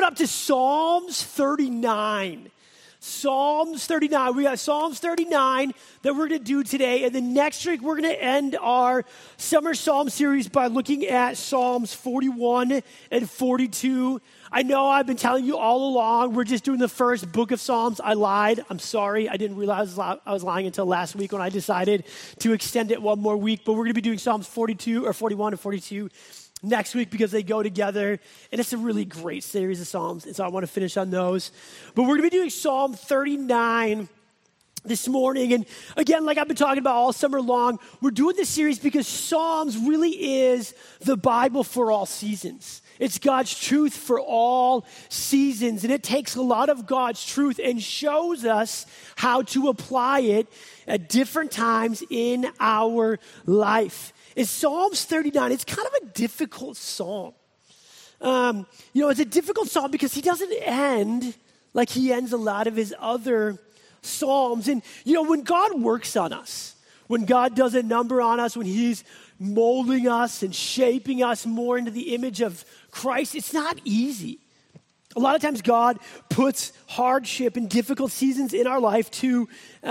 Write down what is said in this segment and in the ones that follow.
up to Psalms 39. Psalms 39. We got Psalms 39 that we're going to do today. And then next week, we're going to end our summer Psalm series by looking at Psalms 41 and 42. I know I've been telling you all along, we're just doing the first book of Psalms. I lied. I'm sorry. I didn't realize I was lying until last week when I decided to extend it one more week. But we're going to be doing Psalms 42 or 41 and 42 next week because they go together, and it's a really great series of Psalms, and so I want to finish on those. But we're going to be doing Psalm 39 this morning, and again, like I've been talking about all summer long, we're doing this series because Psalms really is the Bible for all seasons. It's God's truth for all seasons, and it takes a lot of God's truth and shows us how to apply it at different times in our life. Is Psalms 39, it's kind of a difficult psalm. It's a difficult psalm because he doesn't end like he ends a lot of his other psalms. And, when God works on us, when God does a number on us, when he's molding us and shaping us more into the image of Christ, it's not easy. A lot of times God puts hardship and difficult seasons in our life to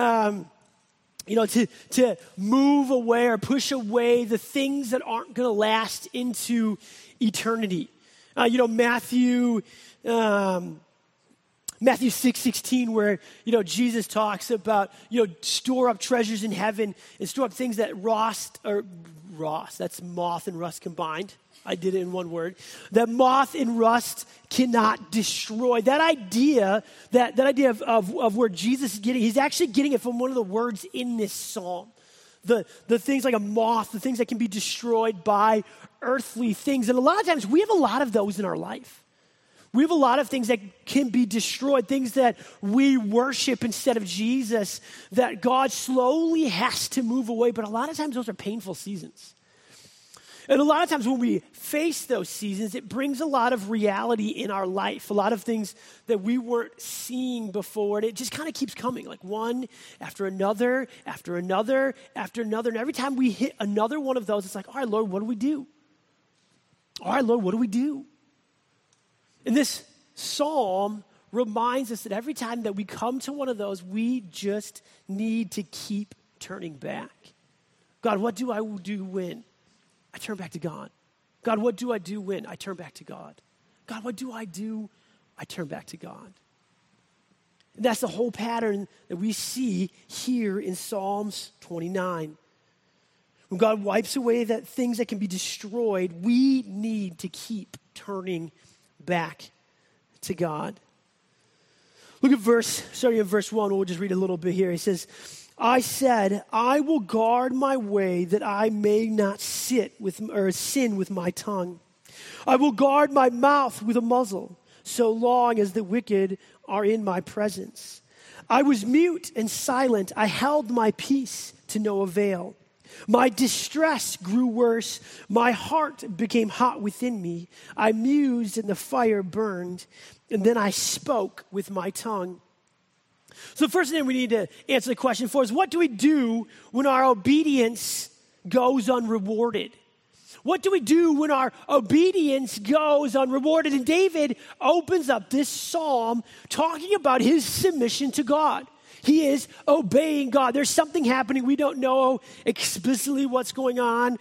move away or push away the things that aren't going to last into eternity. Matthew 6:16, where, Jesus talks about, store up treasures in heaven and store up things that that's moth and rust combined. I did it in one word. That moth and rust cannot destroy. That idea of where Jesus is getting, he's actually getting it from one of the words in this psalm. The things like a moth, the things that can be destroyed by earthly things. And a lot of times we have a lot of those in our life. We have a lot of things that can be destroyed, things that we worship instead of Jesus, that God slowly has to move away. But a lot of times those are painful seasons. And a lot of times when we face those seasons, it brings a lot of reality in our life, a lot of things that we weren't seeing before. And it just kind of keeps coming, like one after another, after another, after another. And every time we hit another one of those, it's like, all right, Lord, what do we do? All right, Lord, what do we do? And this psalm reminds us that every time that we come to one of those, we just need to keep turning back. God, what do I do when I turn back to God? God, what do I do when I turn back to God? God, what do I do? I turn back to God. And that's the whole pattern that we see here in Psalms 29. When God wipes away the things that can be destroyed, we need to keep turning back to God. Look at starting in verse 1, we'll just read a little bit here. He says, I said, I will guard my way that I may not sin with my tongue. I will guard my mouth with a muzzle, so long as the wicked are in my presence. I was mute and silent. I held my peace to no avail. My distress grew worse. My heart became hot within me. I mused and the fire burned, and then I spoke with my tongue. So the first thing we need to answer the question for is, what do we do when our obedience goes unrewarded? What do we do when our obedience goes unrewarded? And David opens up this psalm talking about his submission to God. He is obeying God. There's something happening. We don't know explicitly what's going on.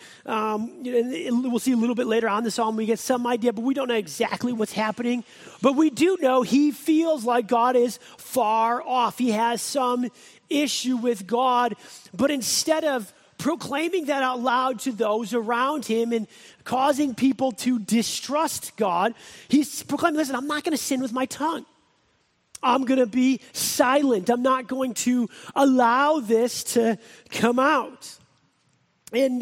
We'll see a little bit later on in the psalm. We get some idea, but we don't know exactly what's happening. But we do know he feels like God is far off. He has some issue with God. But instead of proclaiming that out loud to those around him and causing people to distrust God, he's proclaiming, listen, I'm not going to sin with my tongue. I'm going to be silent. I'm not going to allow this to come out. And,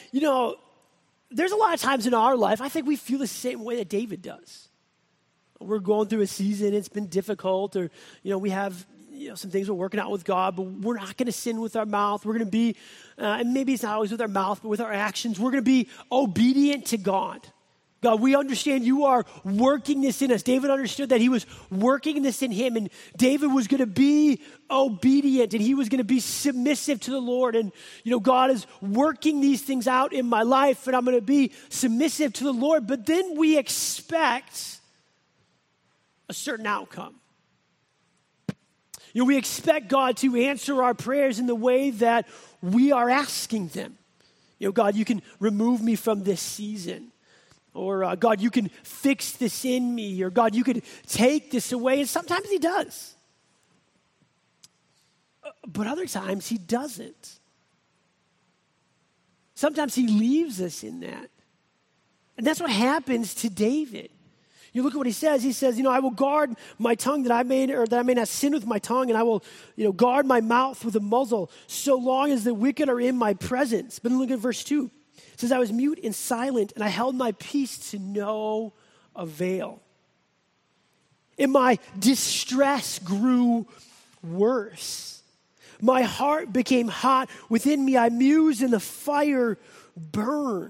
there's a lot of times in our life, I think we feel the same way that David does. We're going through a season, it's been difficult, or, we have, some things we're working out with God, but we're not going to sin with our mouth. We're going to be, and maybe it's not always with our mouth, but with our actions, we're going to be obedient to God. God, we understand you are working this in us. David understood that he was working this in him, and David was going to be obedient, and he was going to be submissive to the Lord. And, God is working these things out in my life, and I'm going to be submissive to the Lord. But then we expect a certain outcome. We expect God to answer our prayers in the way that we are asking them. God, you can remove me from this season. Or God, you can fix this in me. Or God, you could take this away. And sometimes he does. But other times he doesn't. Sometimes he leaves us in that. And that's what happens to David. You look at what he says. He says, I will guard my tongue that I may not sin with my tongue, and I will, guard my mouth with a muzzle so long as the wicked are in my presence. But then look at verse 2. It says, I was mute and silent, and I held my peace to no avail. And my distress grew worse. My heart became hot within me. I mused, and the fire burned.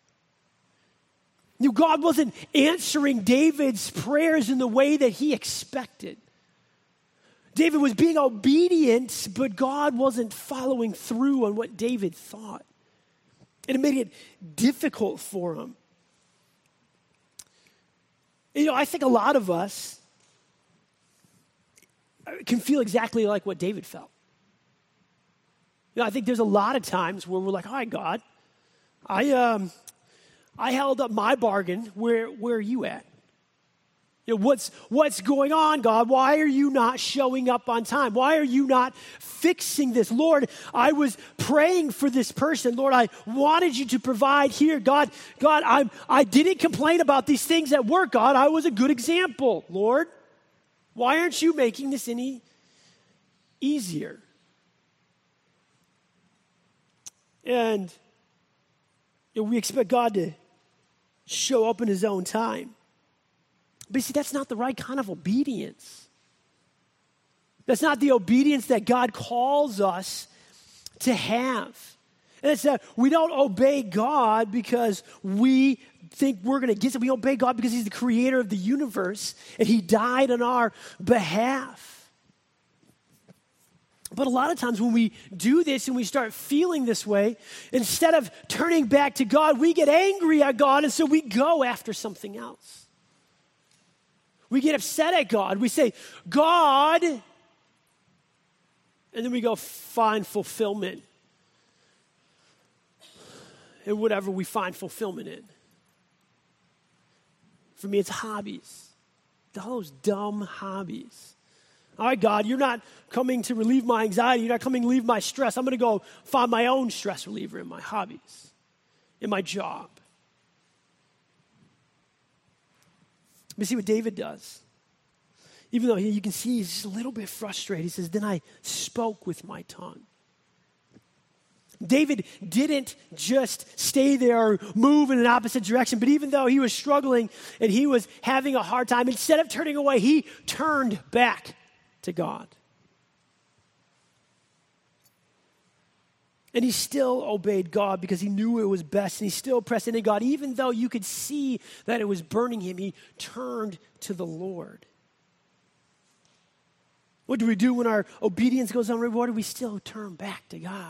God wasn't answering David's prayers in the way that he expected. David was being obedient, but God wasn't following through on what David thought. And it made it difficult for him. I think a lot of us can feel exactly like what David felt. I think there's a lot of times where we're like, all right, God, I held up my bargain. Where are you at? What's going on, God? Why are you not showing up on time? Why are you not fixing this? Lord, I was praying for this person. Lord, I wanted you to provide here. God, I didn't complain about these things at work, God. I was a good example, Lord. Why aren't you making this any easier? And we expect God to show up in his own time. But see, that's not the right kind of obedience. That's not the obedience that God calls us to have. And it's that we don't obey God because we think we're going to get it. We obey God because he's the creator of the universe and he died on our behalf. But a lot of times when we do this and we start feeling this way, instead of turning back to God, we get angry at God, and so we go after something else. We get upset at God. We say, God, and then we go find fulfillment in whatever we find fulfillment in. For me, it's hobbies. All those dumb hobbies. All right, God, you're not coming to relieve my anxiety. You're not coming to relieve my stress. I'm going to go find my own stress reliever in my hobbies, in my job. But see what David does. Even though you can see he's just a little bit frustrated. He says, then I spoke with my tongue. David didn't just stay there or move in an opposite direction, but even though he was struggling and he was having a hard time, instead of turning away, he turned back to God. And he still obeyed God because he knew it was best, and he still pressed into God. Even though you could see that it was burning him, he turned to the Lord. What do we do when our obedience goes unrewarded? We still turn back to God.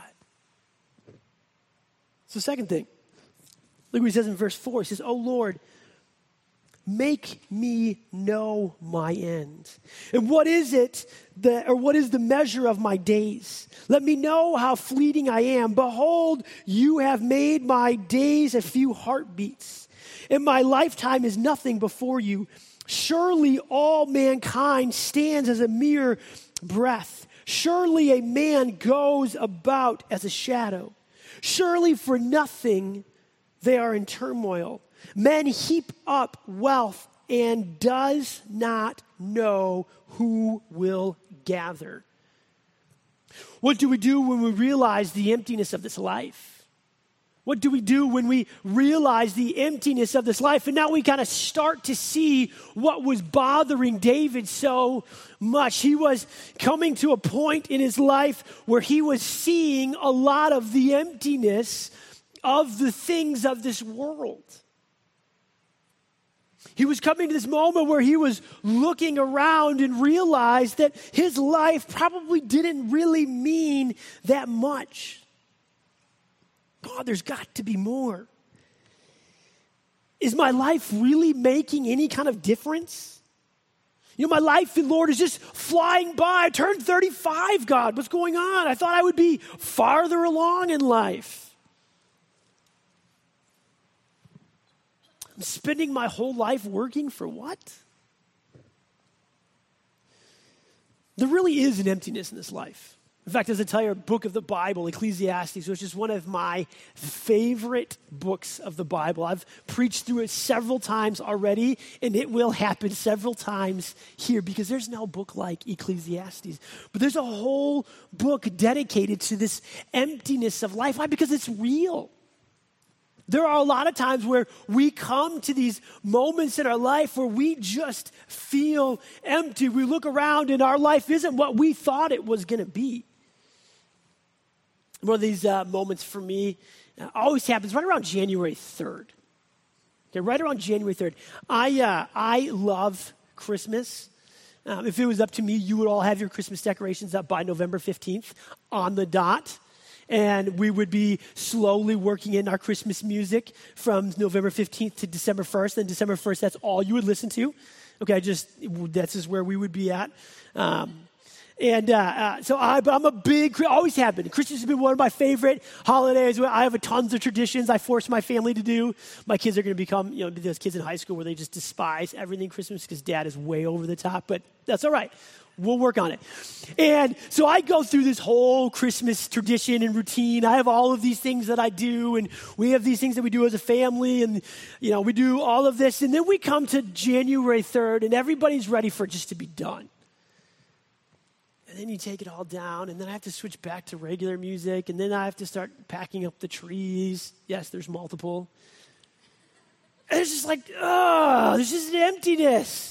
It's the second thing. Look what he says in verse 4. He says, "Oh Lord, make me know my end. And what is the measure of my days? Let me know how fleeting I am. Behold, you have made my days a few heartbeats, and my lifetime is nothing before you. Surely all mankind stands as a mere breath. Surely a man goes about as a shadow. Surely for nothing they are in turmoil. Men heap up wealth and does not know who will gather." What do we do when we realize the emptiness of this life? What do we do when we realize the emptiness of this life? And now we kind of start to see what was bothering David so much. He was coming to a point in his life where he was seeing a lot of the emptiness of the things of this world. He was coming to this moment where he was looking around and realized that his life probably didn't really mean that much. God, there's got to be more. Is my life really making any kind of difference? My life, Lord, is just flying by. I turned 35, God. What's going on? I thought I would be farther along in life. I'm spending my whole life working for what? There really is an emptiness in this life. In fact, there's an entire book of the Bible, Ecclesiastes, which is one of my favorite books of the Bible. I've preached through it several times already, and it will happen several times here because there's no book like Ecclesiastes. But there's a whole book dedicated to this emptiness of life. Why? Because it's real. There are a lot of times where we come to these moments in our life where we just feel empty. We look around and our life isn't what we thought it was going to be. One of these moments for me always happens right around January 3rd. Okay, right around January 3rd. I love Christmas. If it was up to me, you would all have your Christmas decorations up by November 15th on the dot. And we would be slowly working in our Christmas music from November 15th to December 1st. Then December 1st, that's all you would listen to. Okay, that's just where we would be at. So I'm a big, always have been. Christmas has been one of my favorite holidays. I have tons of traditions I force my family to do. My kids are going to become, those kids in high school where they just despise everything Christmas because dad is way over the top, but that's all right. We'll work on it. And so I go through this whole Christmas tradition and routine. I have all of these things that I do, and we have these things that we do as a family, and, we do all of this. And then we come to January 3rd, and everybody's ready for it just to be done. And then you take it all down, and then I have to switch back to regular music, and then I have to start packing up the trees. Yes, there's multiple. And it's just like, there's just an emptiness.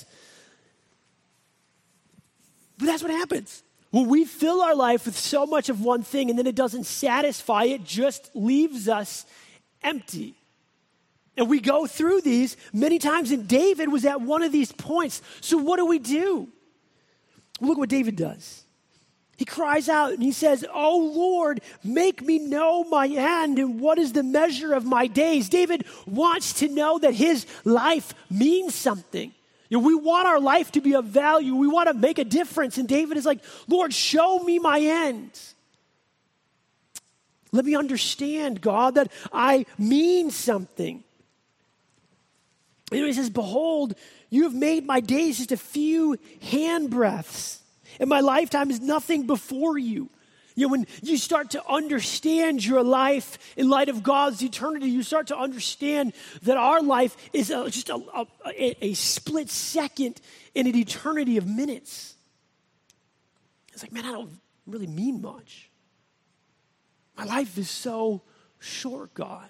But that's what happens. When we fill our life with so much of one thing and then it doesn't satisfy, it just leaves us empty. And we go through these many times, and David was at one of these points. So what do? Look what David does. He cries out and he says, "Oh Lord, make me know my end and what is the measure of my days." David wants to know that his life means something. We want our life to be of value. We want to make a difference. And David is like, "Lord, show me my end. Let me understand, God, that I mean something." And he says, "Behold, you have made my days just a few handbreadths, and my lifetime is nothing before you." When you start to understand your life in light of God's eternity, you start to understand that our life is just a split second in an eternity of minutes. It's like, man, I don't really mean much. My life is so short, God.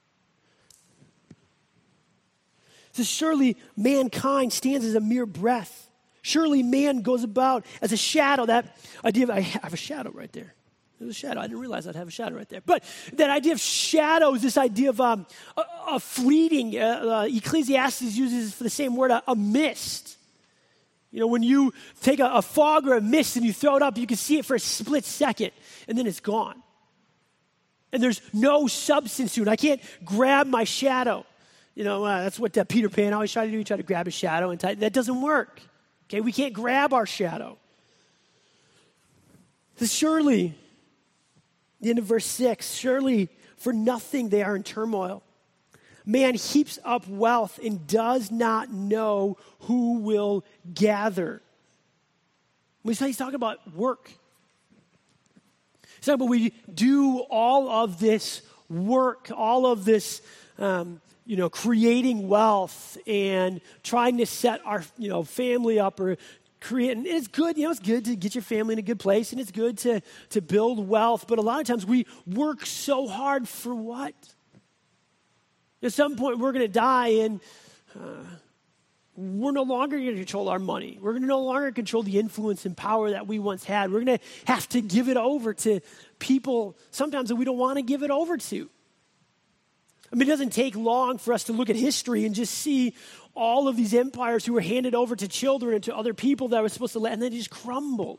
So surely mankind stands as a mere breath. Surely man goes about as a shadow. That idea of, I have a shadow right there. There's a shadow. I didn't realize I'd have a shadow right there. But that idea of shadows, this idea of a fleeting, Ecclesiastes uses for the same word, a mist. When you take a fog or a mist and you throw it up, you can see it for a split second, and then it's gone. And there's no substance to it. I can't grab my shadow. That's what Peter Pan always tried to do. He tried to grab his shadow and that doesn't work. Okay, we can't grab our shadow. So surely, the end of verse 6, surely for nothing they are in turmoil. Man heaps up wealth and does not know who will gather. He's talking about work. He's talking about we do all of this work, all of this creating wealth and trying to set our, family up or create. And it's good, it's good to get your family in a good place, and it's good to build wealth. But a lot of times we work so hard for what? At some point we're going to die, and we're no longer going to control our money. We're going to no longer control the influence and power that we once had. We're going to have to give it over to people sometimes that we don't want to give it over to. It doesn't take long for us to look at history and just see all of these empires who were handed over to children and to other people that were supposed to let, and they just crumble.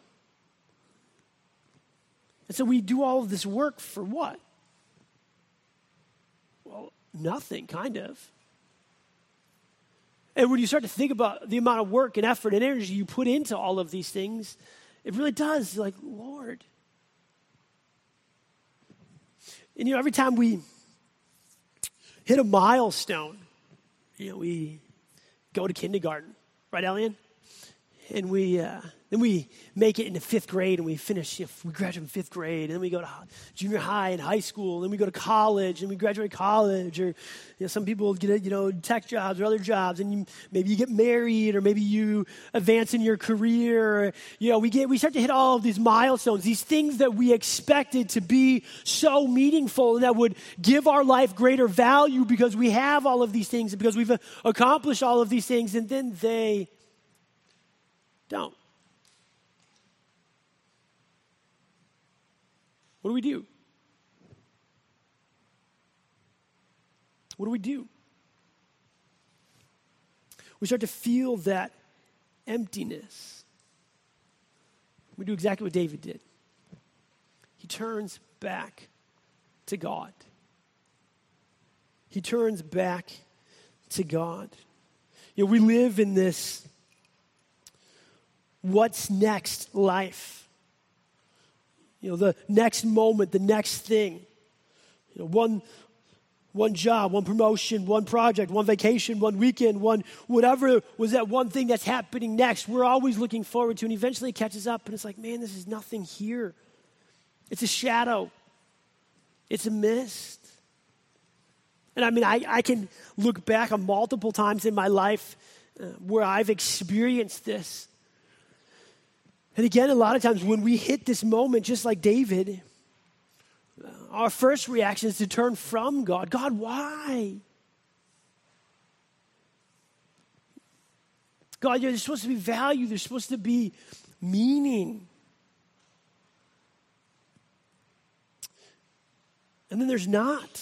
And so we do all of this work for what? Well, nothing, kind of. And when you start to think about the amount of work and effort and energy you put into all of these things, it really does. You're like, Lord. And every time we hit a milestone, we go to kindergarten, right, Elian? And then we make it into fifth grade, and we finish. We graduate from fifth grade, and then we go to junior high and high school, and then we go to college, and we graduate college. Or some people get tech jobs or other jobs, and maybe you get married, or maybe you advance in your career. Or, we start to hit all of these milestones, these things that we expected to be so meaningful and that would give our life greater value because we have all of these things and because we've accomplished all of these things, and then they don't. What do we do? What do we do? We start to feel that emptiness. We do exactly what David did. He turns back to God. He turns back to God. We live in this what's next life. The next moment, the next thing. One job, one promotion, one project, one vacation, one weekend, whatever was that one thing that's happening next. We're always looking forward to, and eventually it catches up, and it's like, man, this is nothing here. It's a shadow. It's a mist. And I can look back on multiple times in my life where I've experienced this. And again, a lot of times when we hit this moment, just like David, our first reaction is to turn from God. God, why? God, there's supposed to be value. There's supposed to be meaning. And then there's not.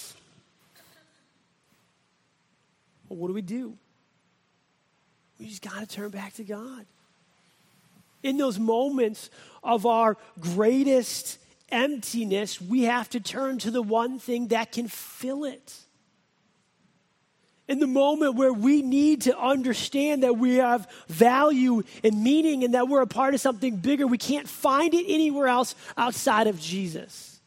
Well, what do? We just got to turn back to God. In those moments of our greatest emptiness, we have to turn to the one thing that can fill it. In the moment where we need to understand that we have value and meaning and that we're a part of something bigger, we can't find it anywhere else outside of Jesus.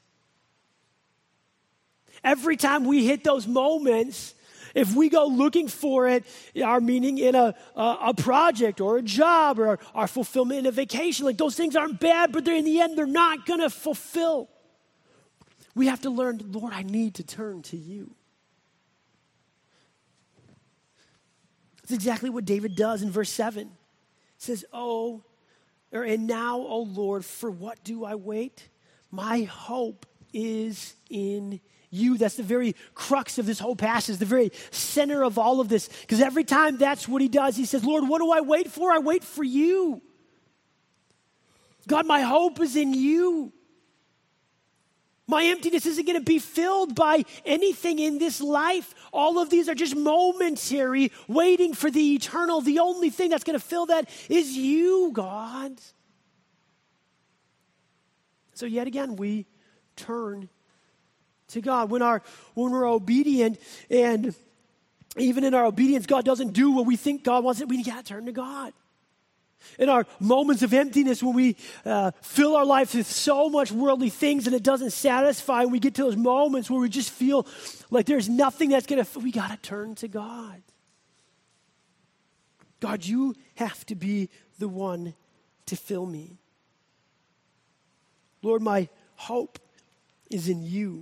Every time we hit those moments, if we go looking for it, our meaning in a project or a job or our fulfillment in a vacation, like those things aren't bad, but in the end, they're not going to fulfill. We have to learn, Lord, I need to turn to you. That's exactly what David does in verse 7. It says, and now, O Lord, for what do I wait? My hope is in you. That's the very crux of this whole passage, the very center of all of this. Because every time that's what he does, he says, Lord, what do I wait for? I wait for you. God, my hope is in you. My emptiness isn't going to be filled by anything in this life. All of these are just momentary, waiting for the eternal. The only thing that's going to fill that is you, God. So yet again, we turn to God. When we're obedient, and even in our obedience, God doesn't do what we think God wants, we got to turn to God. In our moments of emptiness, when we fill our life with so much worldly things and it doesn't satisfy, and we get to those moments where we just feel like there's nothing that's going to, we got to turn to God. God, you have to be the one to fill me. Lord, my hope is in you.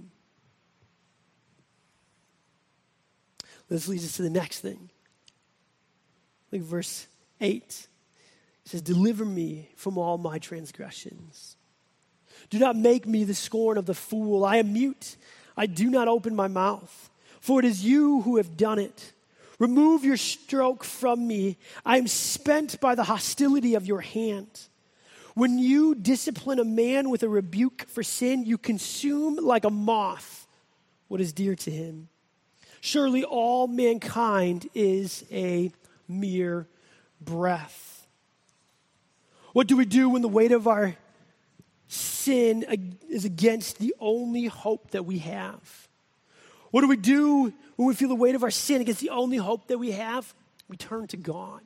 This leads us to the next thing. Look at verse 8. It says, deliver me from all my transgressions. Do not make me the scorn of the fool. I am mute. I do not open my mouth. For it is you who have done it. Remove your stroke from me. I am spent by the hostility of your hand. When you discipline a man with a rebuke for sin, you consume like a moth what is dear to him. Surely all mankind is a mere breath. What do we do when the weight of our sin is against the only hope that we have? What do we do when we feel the weight of our sin against the only hope that we have? We turn to God.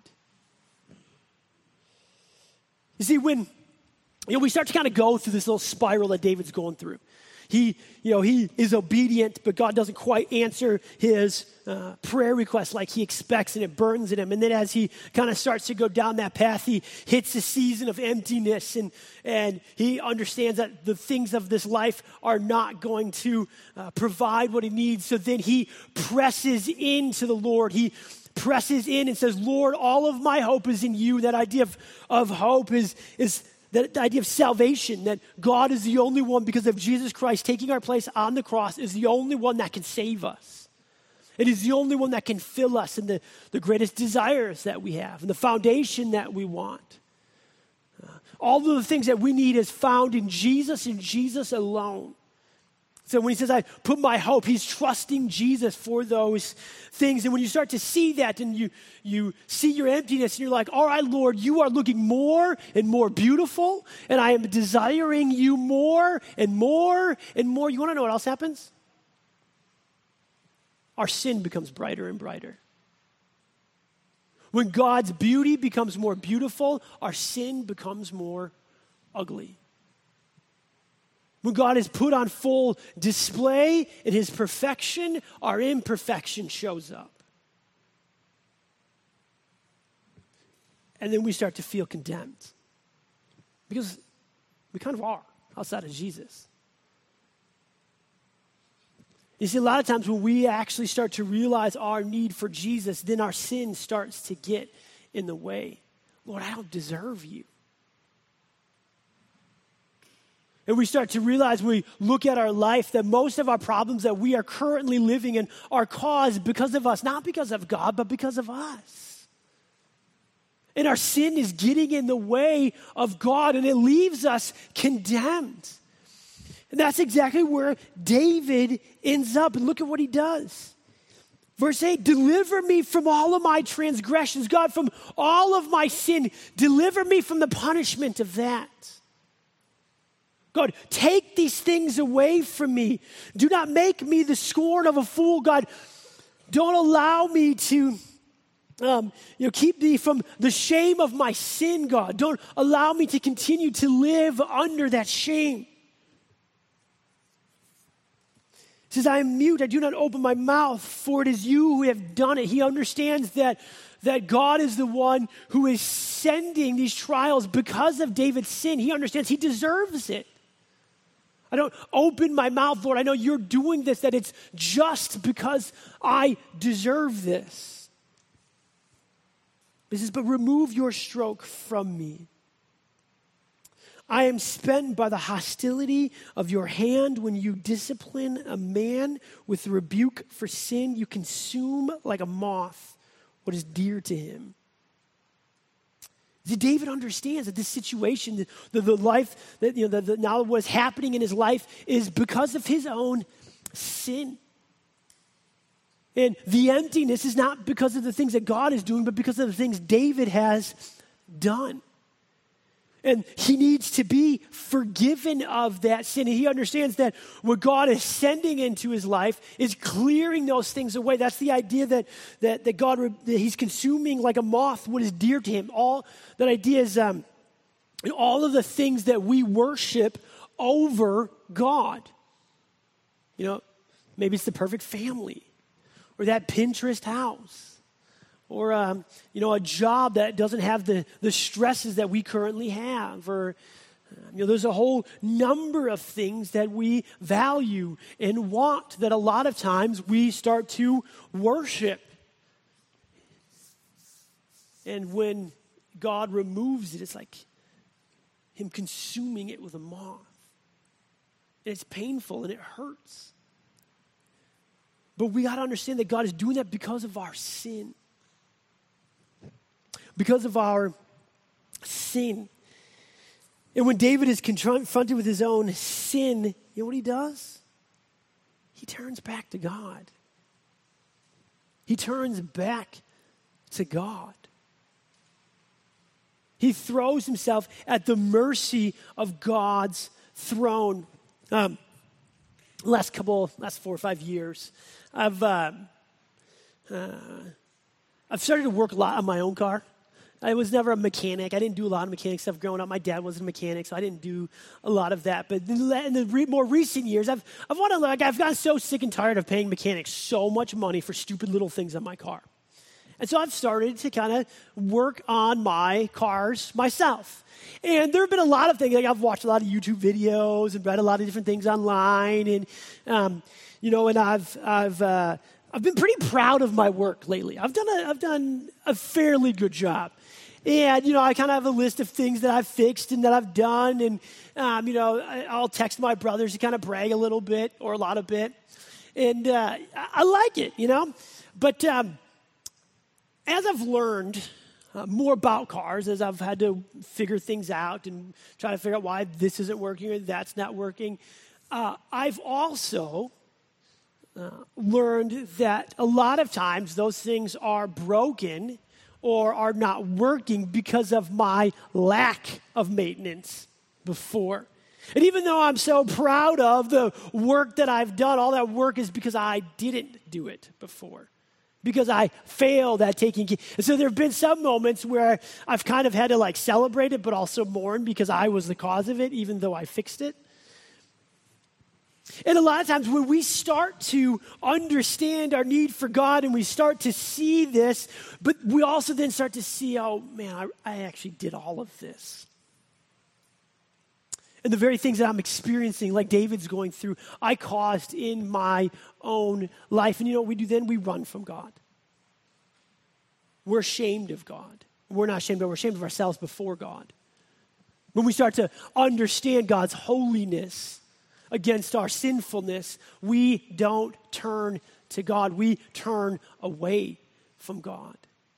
You see, when we start to kind of go through this little spiral that David's going through. He is obedient, but God doesn't quite answer his prayer request like he expects, and it burns at him. And then as he kind of starts to go down that path, he hits a season of emptiness, and he understands that the things of this life are not going to provide what he needs. So then he presses into the Lord. He presses in and says, Lord, all of my hope is in you. That idea of hope is that the idea of salvation, that God is the only one, because of Jesus Christ taking our place on the cross, is the only one that can save us. It is the only one that can fill us in the greatest desires that we have and the foundation that we want. All of the things that we need is found in Jesus and Jesus alone. So when he says, I put my hope, he's trusting Jesus for those things. And when you start to see that and you see your emptiness and you're like, all right, Lord, you are looking more and more beautiful, and I am desiring you more and more and more. You want to know what else happens? Our sin becomes brighter and brighter. When God's beauty becomes more beautiful, our sin becomes more ugly. When God is put on full display in his perfection, our imperfection shows up. And then we start to feel condemned. Because we kind of are outside of Jesus. You see, a lot of times when we actually start to realize our need for Jesus, then our sin starts to get in the way. Lord, I don't deserve you. And we start to realize when we look at our life that most of our problems that we are currently living in are caused because of us, not because of God, but because of us. And our sin is getting in the way of God, and it leaves us condemned. And that's exactly where David ends up. And look at what he does. Verse 8, deliver me from all of my transgressions. God, from all of my sin, deliver me from the punishment of that. God, take these things away from me. Do not make me the scorn of a fool. God, don't allow me to keep me from the shame of my sin, God. Don't allow me to continue to live under that shame. He says, I am mute, I do not open my mouth, for it is you who have done it. He understands that God is the one who is sending these trials because of David's sin. He understands he deserves it. I don't open my mouth, Lord. I know you're doing this, that it's just because I deserve this. He says, but remove your stroke from me. I am spent by the hostility of your hand. When you discipline a man with rebuke for sin, you consume like a moth what is dear to him. See, David understands that this situation, the life, that now what's happening in his life is because of his own sin. And the emptiness is not because of the things that God is doing, but because of the things David has done. And he needs to be forgiven of that sin. And he understands that what God is sending into his life is clearing those things away. That's the idea that God, that he's consuming like a moth what is dear to him. All that idea is all of the things that we worship over God. Maybe it's the perfect family or that Pinterest house. Or, a job that doesn't have the stresses that we currently have. Or, there's a whole number of things that we value and want that a lot of times we start to worship. And when God removes it, it's like him consuming it with a moth. And it's painful and it hurts. But we got to understand that God is doing that because of our sin. Because of our sin. And when David is confronted with his own sin, you know what he does? He turns back to God. He turns back to God. He throws himself at the mercy of God's throne. Last 4 or 5 years, I've I've started to work a lot on my own car. I was never a mechanic. I didn't do a lot of mechanic stuff growing up. My dad wasn't a mechanic, so I didn't do a lot of that. But in the more recent years, I've gotten so sick and tired of paying mechanics so much money for stupid little things on my car. And so I've started to kind of work on my cars myself. And there have been a lot of things. Like I've watched a lot of YouTube videos and read a lot of different things online. And, and I've been pretty proud of my work lately. I've done a fairly good job. And, I kind of have a list of things that I've fixed and that I've done. And, I'll text my brothers to kind of brag a little bit or a lot of bit. And I like it, But as I've learned more about cars, as I've had to figure things out and try to figure out why this isn't working or that's not working, I've also learned that a lot of times those things are broken or are not working because of my lack of maintenance before. And even though I'm so proud of the work that I've done, all that work is because I didn't do it before, because I failed at taking care. And so there have been some moments where I've kind of had to celebrate it, but also mourn because I was the cause of it, even though I fixed it. And a lot of times when we start to understand our need for God and we start to see this, but we also then start to see, oh man, I actually did all of this. And the very things that I'm experiencing, like David's going through, I caused in my own life. And you know what we do then? We run from God. We're ashamed of God. We're not ashamed, but we're ashamed of ourselves before God. When we start to understand God's holiness against our sinfulness, we don't turn to God. We turn away from God.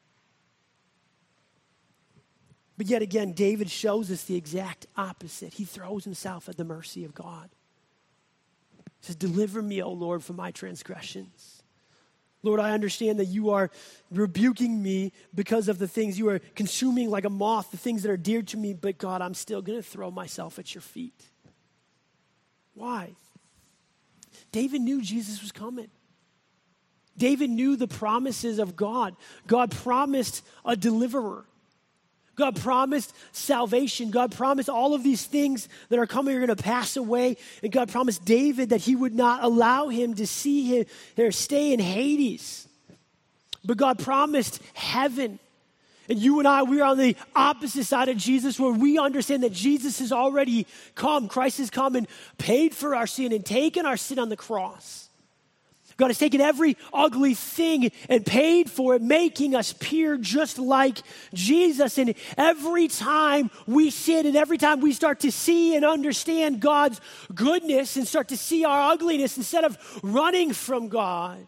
But yet again, David shows us the exact opposite. He throws himself at the mercy of God. He says, deliver me, O Lord, from my transgressions. Lord, I understand that you are rebuking me because of the things you are consuming like a moth, the things that are dear to me, but God, I'm still going to throw myself at your feet. Why? David knew Jesus was coming. David knew the promises of God. God promised a deliverer. God promised salvation. God promised all of these things that are coming are going to pass away. And God promised David that he would not allow him to see him or stay in Hades. But God promised heaven. And you and I, we are on the opposite side of Jesus, where we understand that Jesus has already come. Christ has come and paid for our sin and taken our sin on the cross. God has taken every ugly thing and paid for it, making us pure just like Jesus. And every time we sin and every time we start to see and understand God's goodness and start to see our ugliness, instead of running from God,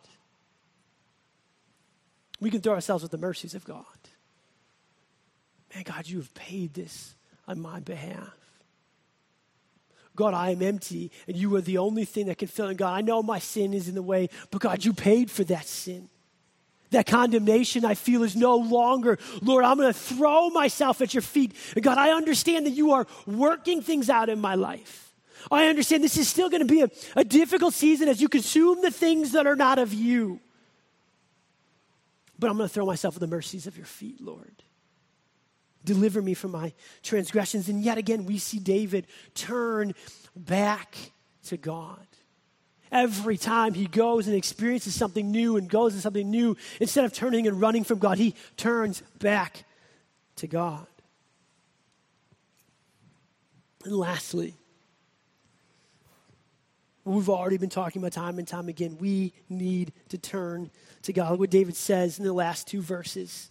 we can throw ourselves at the mercies of God. Man, God, you have paid this on my behalf. God, I am empty, and you are the only thing that can fill it. God, I know my sin is in the way, but God, you paid for that sin. That condemnation I feel is no longer. Lord, I'm going to throw myself at your feet. And God, I understand that you are working things out in my life. I understand this is still going to be a difficult season as you consume the things that are not of you. But I'm going to throw myself at the mercies of your feet, Lord. Deliver me from my transgressions. And yet again, we see David turn back to God. Every time he goes and experiences something new and goes into something new, instead of turning and running from God, he turns back to God. And lastly, we've already been talking about time and time again, we need to turn to God. Look what David says in the last two verses.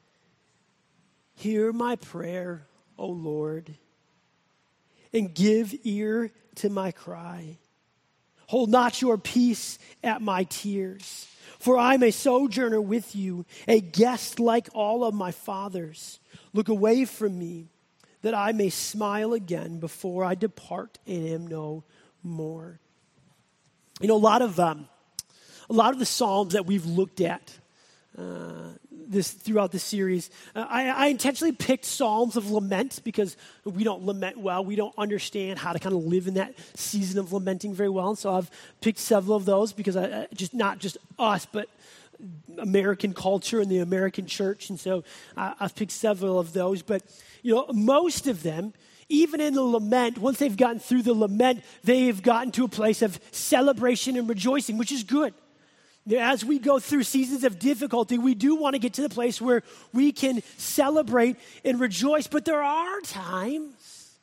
Hear my prayer, O Lord, and give ear to my cry. Hold not your peace at my tears, for I'm a sojourner with you, a guest like all of my fathers. Look away from me, that I may smile again before I depart and am no more. You know, a lot of the Psalms that we've looked at throughout this series, I intentionally picked Psalms of lament because we don't lament well. We don't understand how to kind of live in that season of lamenting very well. And so I've picked several of those because not just us, but American culture and the American church. And so I've picked several of those. But, most of them, even in the lament, once they've gotten through the lament, they've gotten to a place of celebration and rejoicing, which is good. As we go through seasons of difficulty, we do want to get to the place where we can celebrate and rejoice. But there are times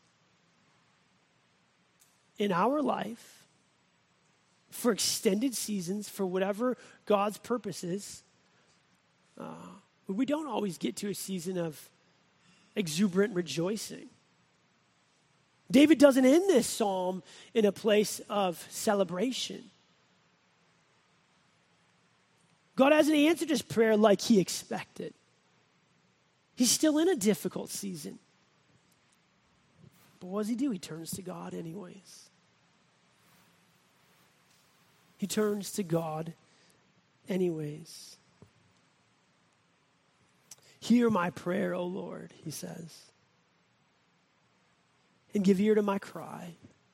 in our life, for extended seasons, for whatever God's purpose is, we don't always get to a season of exuberant rejoicing. David doesn't end this psalm in a place of celebration. God hasn't answered his prayer like he expected. He's still in a difficult season. But what does he do? He turns to God anyways. He turns to God anyways. Hear my prayer, O Lord, he says, and give ear to my cry.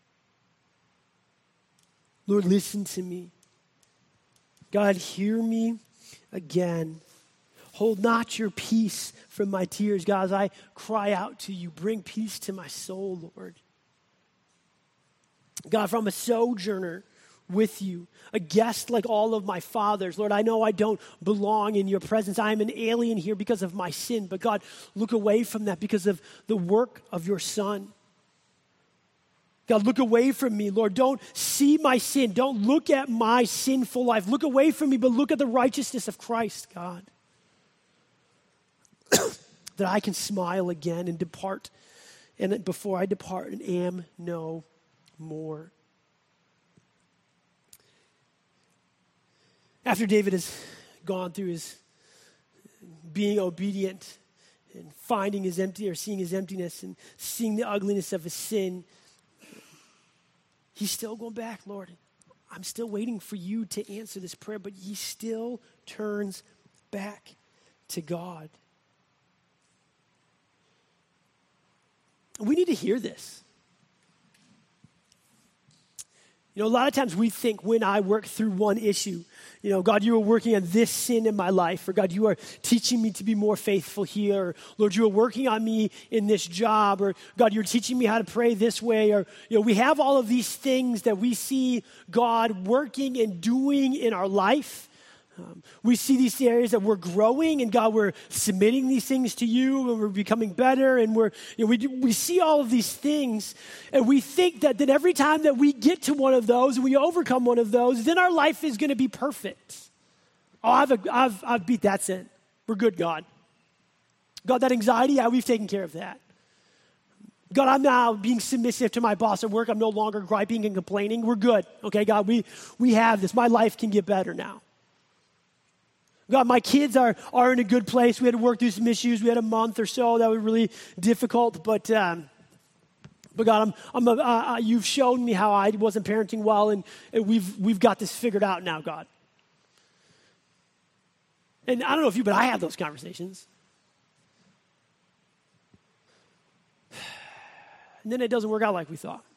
Lord, listen to me. God, hear me again. Hold not your peace from my tears. God, as I cry out to you, bring peace to my soul, Lord. God, from a sojourner with you, a guest like all of my fathers. Lord, I know I don't belong in your presence. I am an alien here because of my sin. But God, look away from that because of the work of your Son. God, look away from me, Lord. Don't see my sin. Don't look at my sinful life. Look away from me, but look at the righteousness of Christ, God. That I can smile again and depart, and before I depart and am no more. After David has gone through his being obedient and finding his empty, or seeing his emptiness and seeing the ugliness of his sin, he's still going back, Lord. I'm still waiting for you to answer this prayer, but he still turns back to God. We need to hear this. A lot of times we think when I work through one issue, God, you are working on this sin in my life, or God, you are teaching me to be more faithful here, or Lord, you are working on me in this job, or God, you're teaching me how to pray this way, or we have all of these things that we see God working and doing in our life. We see these areas that we're growing, and God, we're submitting these things to you, and we're becoming better, and we see all of these things, and we think that then every time that we get to one of those, and we overcome one of those, then our life is going to be perfect. Oh, I've beat that sin. We're good, God. God, that anxiety, yeah, we've taken care of that. God, I'm now being submissive to my boss at work. I'm no longer griping and complaining. We're good. Okay, God, we have this. My life can get better now. God, my kids are in a good place. We had to work through some issues. We had a month or so that was really difficult, but God, you've shown me how I wasn't parenting well, and we've got this figured out now, God. And I don't know if you, but I have those conversations. And then it doesn't work out like we thought.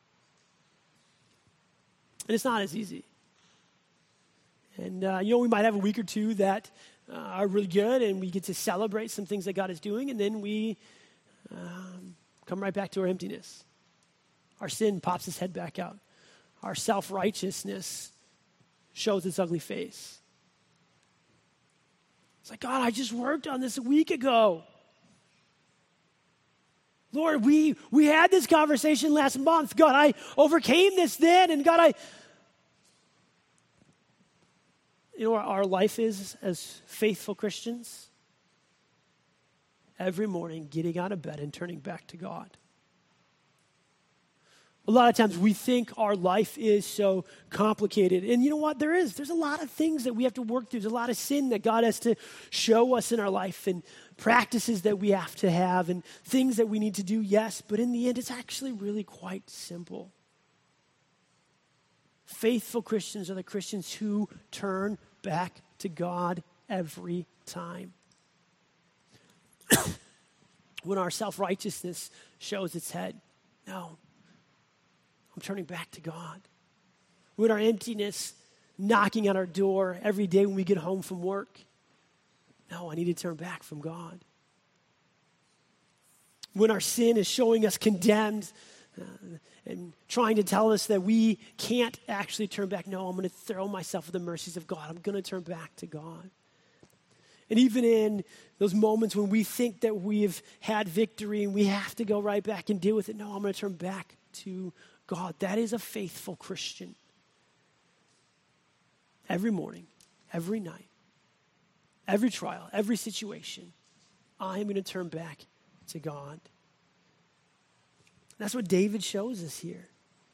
And it's not as easy. And, we might have a week or two that are really good, and we get to celebrate some things that God is doing, and then we come right back to our emptiness. Our sin pops its head back out. Our self-righteousness shows its ugly face. It's like, God, I just worked on this a week ago. Lord, we had this conversation last month. God, I overcame this then, and God, our life is as faithful Christians? Every morning getting out of bed and turning back to God. A lot of times we think our life is so complicated. And you know what? There's a lot of things that we have to work through. There's a lot of sin that God has to show us in our life, and practices that we have to have, and things that we need to do, yes. But in the end, it's actually really quite simple. Faithful Christians are the Christians who turn back to God every time. When our self-righteousness shows its head, no, I'm turning back to God. When our emptiness knocking on our door every day when we get home from work. No, I need to turn back from God. When our sin is showing us condemned and trying to tell us that we can't actually turn back, no, I'm going to throw myself at the mercies of God. I'm going to turn back to God. And even in those moments when we think that we've had victory and we have to go right back and deal with it, no, I'm going to turn back to God. That is a faithful Christian. Every morning, every night, every trial, every situation, I am going to turn back to God. That's what David shows us here.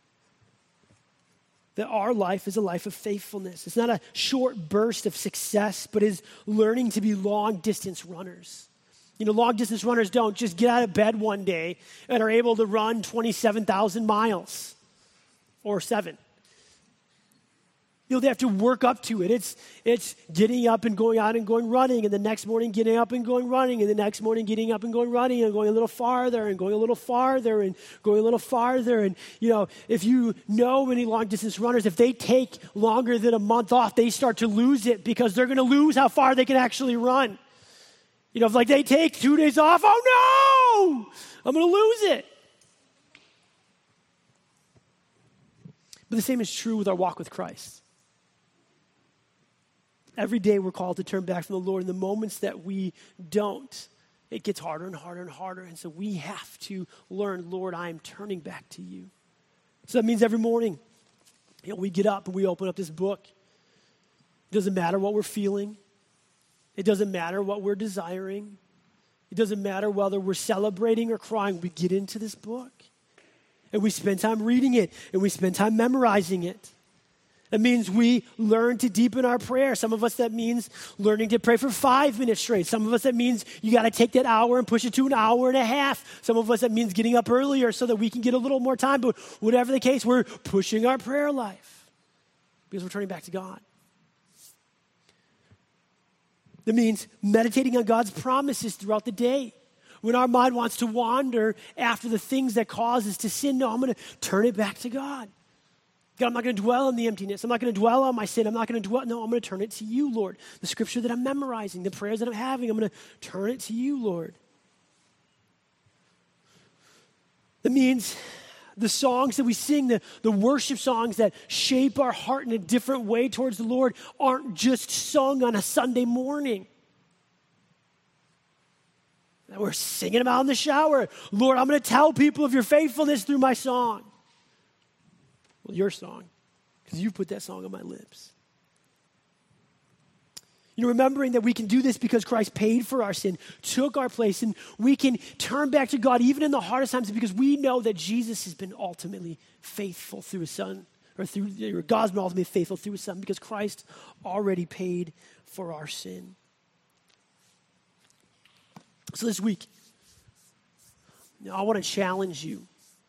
That our life is a life of faithfulness. It's not a short burst of success, but is learning to be long-distance runners. You know, long-distance runners don't just get out of bed one day and are able to run 27,000 miles or 7. You know, they have to work up to it. It's getting up and going out and going running, and the next morning getting up and going running, and the next morning getting up and going running, and going a little farther and going a little farther and going a little farther. And, you know, if you know any long-distance runners, if they take longer than a month off, they start to lose it because they're going to lose how far they can actually run. You know, if like they take 2 days off, oh no, I'm going to lose it. But the same is true with our walk with Christ. Every day we're called to turn back from the Lord. In the moments that we don't, it gets harder and harder and harder. And so we have to learn, Lord, I am turning back to you. So that means every morning, you know, we get up and we open up this book. It doesn't matter what we're feeling. It doesn't matter what we're desiring. It doesn't matter whether we're celebrating or crying. We get into this book and we spend time reading it and we spend time memorizing it. That means we learn to deepen our prayer. Some of us, that means learning to pray for 5 minutes straight. Some of us, that means you got to take that hour and push it to an hour and a half. Some of us, that means getting up earlier so that we can get a little more time. But whatever the case, we're pushing our prayer life because we're turning back to God. That means meditating on God's promises throughout the day. When our mind wants to wander after the things that cause us to sin, no, I'm going to turn it back to God. God, I'm not going to dwell on the emptiness. I'm not going to dwell on my sin. I'm not going to dwell. No, I'm going to turn it to you, Lord. The scripture that I'm memorizing, the prayers that I'm having, I'm going to turn it to you, Lord. That means the songs that we sing, the worship songs that shape our heart in a different way towards the Lord aren't just sung on a Sunday morning. That we're singing them out in the shower. Lord, I'm going to tell people of your faithfulness through my song. Well, your song, because you've put that song on my lips. You know, remembering that we can do this because Christ paid for our sin, took our place, and we can turn back to God even in the hardest times because we know that Jesus has been ultimately faithful through his son, or God's been ultimately faithful through his son because Christ already paid for our sin. So this week, I want to challenge you.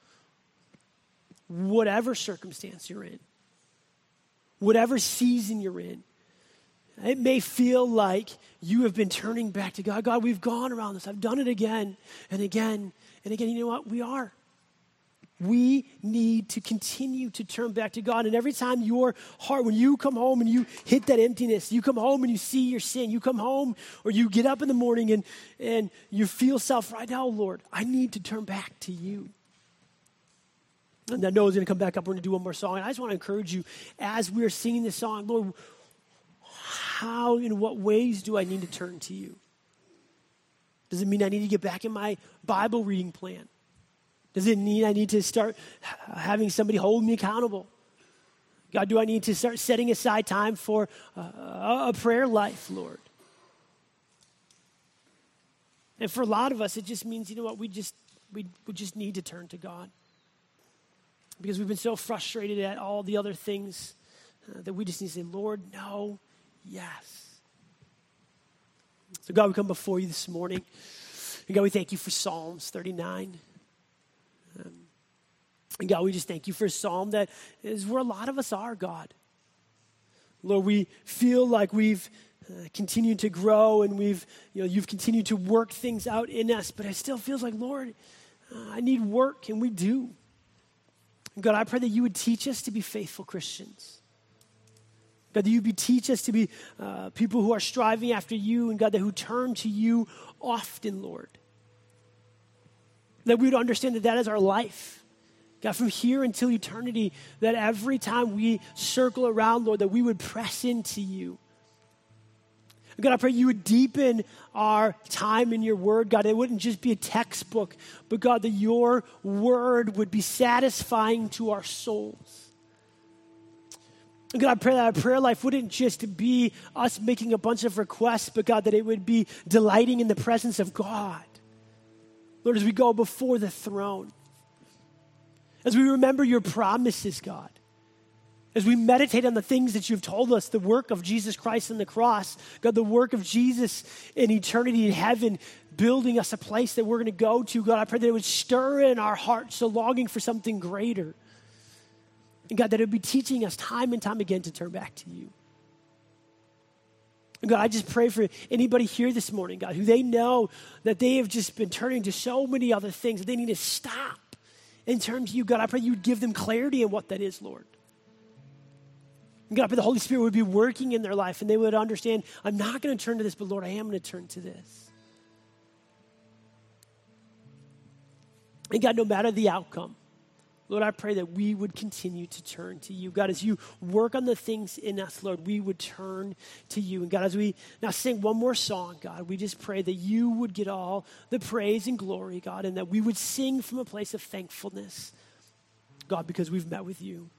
Whatever circumstance you're in, whatever season you're in, it may feel like you have been turning back to God. God, we've gone around this. I've done it again and again and again. You know what? We are. We need to continue to turn back to God. And every time your heart, when you come home and you hit that emptiness, you come home and you see your sin, you come home or you get up in the morning and you feel self right now, Lord, I need to turn back to you. And I know it's going to come back up. We're going to do one more song. And I just want to encourage you as we're singing this song, Lord, how, in what ways do I need to turn to you? Does it mean I need to get back in my Bible reading plan? Does it mean I need to start having somebody hold me accountable? God, do I need to start setting aside time for a prayer life, Lord? And for a lot of us, it just means, you know what, we just need to turn to God. Because we've been so frustrated at all the other things that we just need to say, Lord, no, yes. So God, we come before you this morning. And God, we thank you for Psalms 39. And God, we just thank you for a psalm that is where a lot of us are, God. Lord, we feel like we've continued to grow and you've continued to work things out in us, but it still feels like, Lord, I need work, and we do. God, I pray that you would teach us to be faithful Christians. God, that you be teach us to be people who are striving after you, and God, that who turn to you often, Lord. That we would understand that that is our life. God, from here until eternity, that every time we circle around, Lord, that we would press into you. God, I pray you would deepen our time in your word, God. It wouldn't just be a textbook, but God, that your word would be satisfying to our souls. God, I pray that our prayer life wouldn't just be us making a bunch of requests, but God, that it would be delighting in the presence of God. Lord, as we go before the throne, as we remember your promises, God, as we meditate on the things that you've told us, the work of Jesus Christ on the cross, God, the work of Jesus in eternity in heaven, building us a place that we're going to go to, God, I pray that it would stir in our hearts a longing for something greater. And God, that it would be teaching us time and time again to turn back to you. And God, I just pray for anybody here this morning, God, who they know that they have just been turning to so many other things, that they need to stop and turn to you. God, I pray you would give them clarity in what that is, Lord. And God, I pray the Holy Spirit would be working in their life and they would understand, I'm not going to turn to this, but Lord, I am going to turn to this. And God, no matter the outcome, Lord, I pray that we would continue to turn to you. God, as you work on the things in us, Lord, we would turn to you. And God, as we now sing one more song, God, we just pray that you would get all the praise and glory, God, and that we would sing from a place of thankfulness, God, because we've met with you.